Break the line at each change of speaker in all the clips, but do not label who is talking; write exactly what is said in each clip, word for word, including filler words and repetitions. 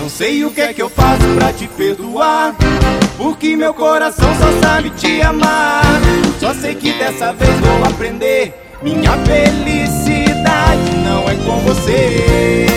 Não sei o que é que eu faço pra te perdoar, porque meu coração só sabe te amar. Só sei que dessa vez vou aprender. Minha felicidade não é com você.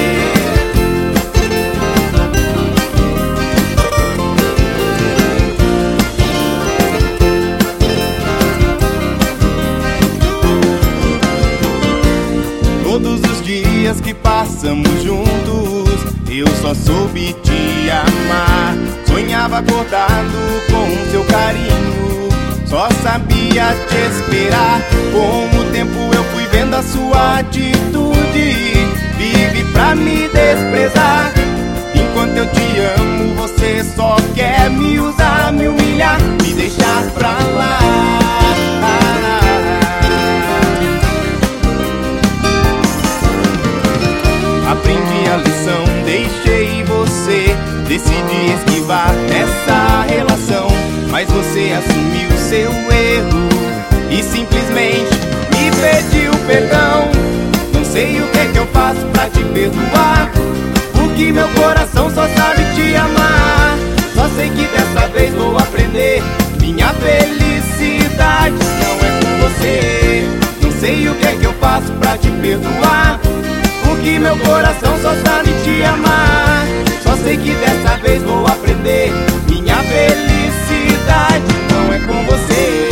Todos os dias que passamos juntos, eu só soube te amar. Sonhava acordado com seu carinho, só sabia te esperar. Com o tempo eu fui vendo a sua atitude, vive pra me desprezar. Enquanto eu te amo, você só quer me usar, me humilhar, me deixar pra lá. Aprendi a lição, deixei você, decidi esquivar essa relação. Mas você assumiu seu erro e simplesmente me pediu perdão. Não sei o que é que eu faço pra te perdoar, porque meu coração só sabe te amar. Só sei que dessa vez vou aprender. Minha felicidade não é com você. Não sei o que é que eu faço pra te perdoar, porque meu coração só sabe te amar. Só sei que dessa vez vou aprender. Minha felicidade não é com você.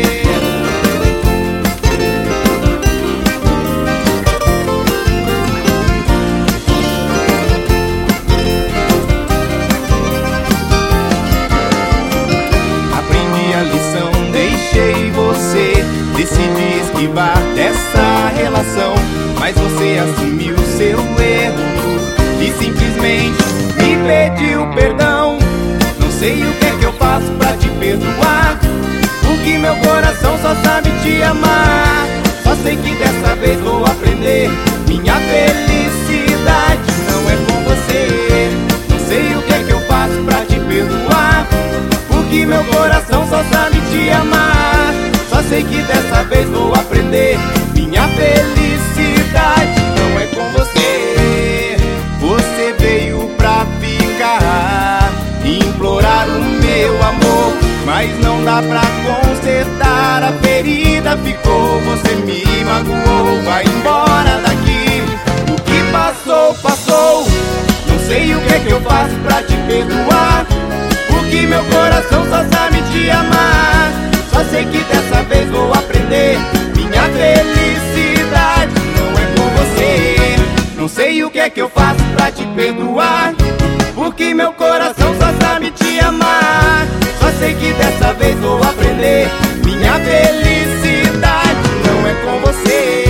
Aprendi a lição, deixei você, decidi esquivar dessa relação. Mas você assumiu seu erro e simplesmente me pediu perdão. Não sei o que é que eu faço pra te perdoar, porque meu coração só sabe te amar. Só sei que dessa vez vou aprender. Minha felicidade não é com você. Não sei o que é que eu faço pra te perdoar, porque meu coração só sabe te amar. Só sei que dessa vez vou aprender. Minha felicidade não é com você. Você veio pra ficar, implorar o meu amor, mas não dá pra consertar. A ferida ficou, você me magoou. Vai embora daqui, o que passou, passou. Não sei o que é que eu faço pra te perdoar, porque meu coração só sabe te amar. Só sei que dessa vez vou aprender. Minha felicidade não é com você. Não sei o que é que eu faço pra te perdoar, porque meu coração só sabe te amar. Só sei que dessa vez vou aprender. Minha felicidade não é com você.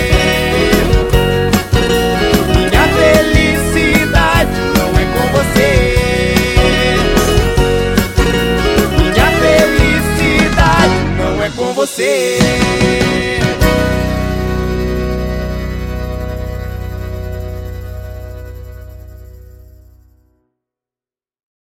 Minha felicidade não é com você. Minha felicidade não é com você.